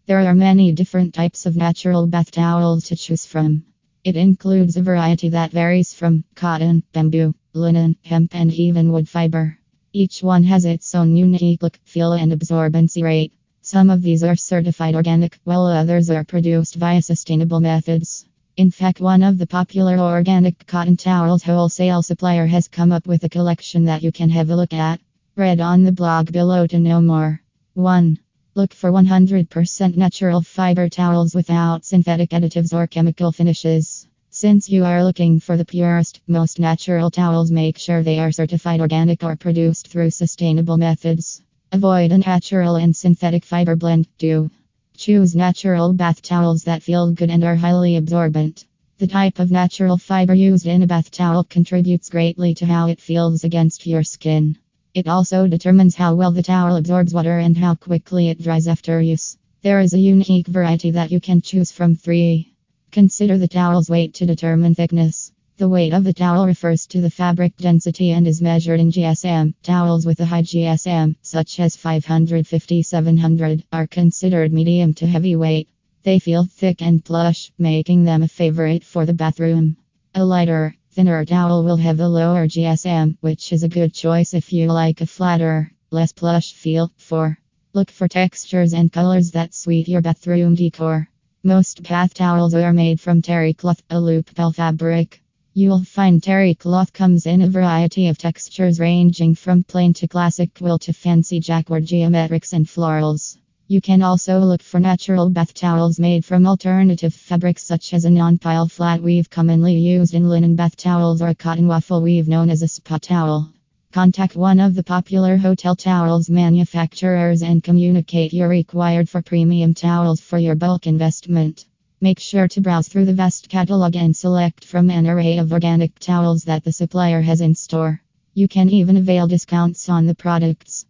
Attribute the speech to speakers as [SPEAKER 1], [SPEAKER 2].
[SPEAKER 1] There are many different types of natural bath towels to choose from. It includes a variety that varies from cotton, bamboo, linen, hemp, and even wood fiber. Each one has its own unique look, feel, and absorbency rate. Some of these are certified organic, while others are produced via sustainable methods. In fact, one of the popular organic cotton towels wholesale supplier has come up with a collection that you can have a look at. Read on the blog below to know more. 1. Look for 100% natural fiber towels without synthetic additives or chemical finishes. Since you are looking for the purest, most natural towels, make sure they are certified organic or produced through sustainable methods. Avoid a natural and synthetic fiber blend. 2. Choose natural bath towels that feel good and are highly absorbent. The type of natural fiber used in a bath towel contributes greatly to how it feels against your skin. It also determines how well the towel absorbs water and how quickly it dries after use. There is a unique variety that you can choose from. 3. Consider the towel's weight to determine thickness. The weight of the towel refers to the fabric density and is measured in GSM. Towels with a high GSM, such as 550-700, are considered medium to heavy weight. They feel thick and plush, making them a favorite for the bathroom. A lighter, thinner towel will have a lower GSM, which is a good choice if you like a flatter, less plush feel. 4. Look for textures and colors that suit your bathroom decor. Most bath towels are made from terry cloth, a loop-pell fabric. You'll find terry cloth comes in a variety of textures ranging from plain to classic quilt to fancy jacquard geometrics and florals. You can also look for natural bath towels made from alternative fabrics such as a non-pile flat weave commonly used in linen bath towels or a cotton waffle weave known as a spa towel. Contact one of the popular hotel towels manufacturers and communicate your required for premium towels for your bulk investment. Make sure to browse through the vast catalog and select from an array of organic towels that the supplier has in store. You can even avail discounts on the products.